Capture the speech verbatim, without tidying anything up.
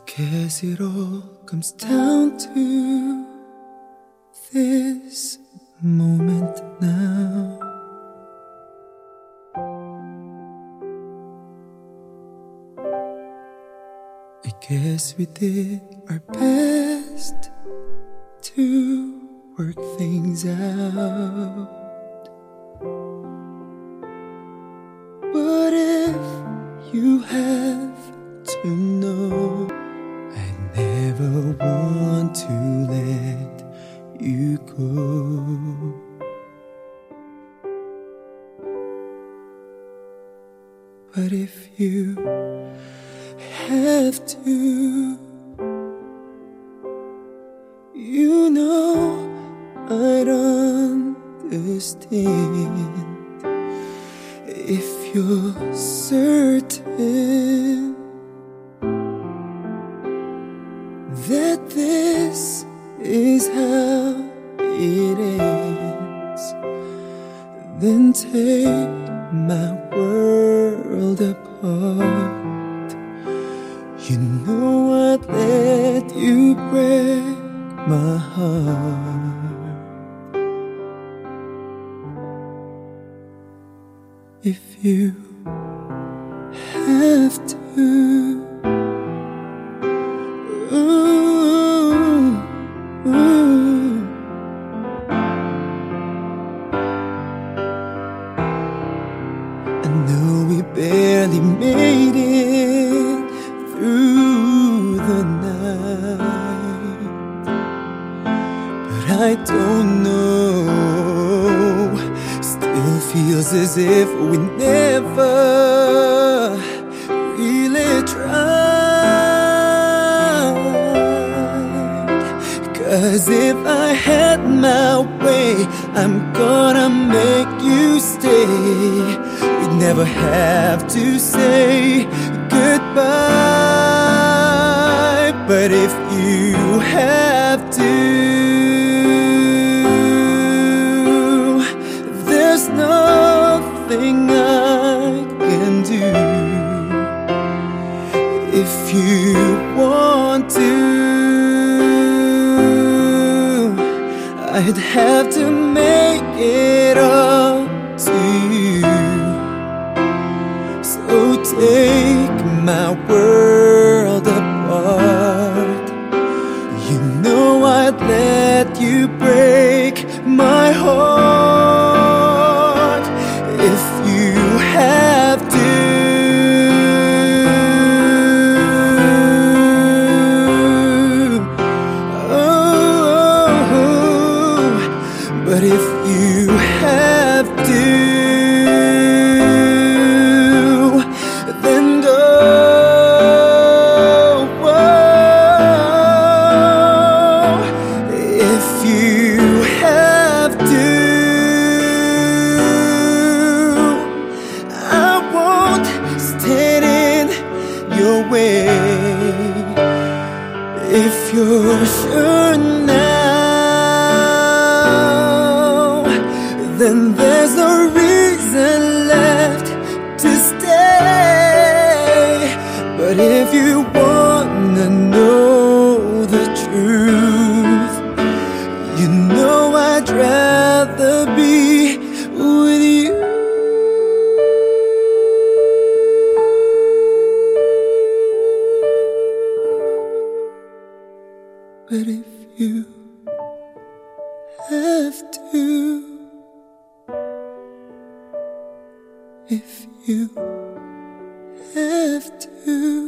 Guess it all comes down to this moment now. I guess we did our best to work things out. But if you have to know, I never want to let you go. But if you have to, you know I'd understand. If you're certain that this is how it ends, then take my world apart. You know I'd let you break my heart. If you have to, ooh, ooh. I know we barely made it through the night, but I don't know, still feels as if we never really tried. 'Cause if I had my way, I'm gonna make you stay. We'd never have to say goodbye. But if you have to, there's nothing I can do. If you want to, I'd have to make it up to you. So take my world apart. You know I'd let you break my heart. If you have to, oh, but if you have to, then go. If you have to, I won't stand in your way. If you're sure now, then there's no reason left to stay. But if you wanna know the truth, you know I'd rather be with you. But if you have to, if you have to,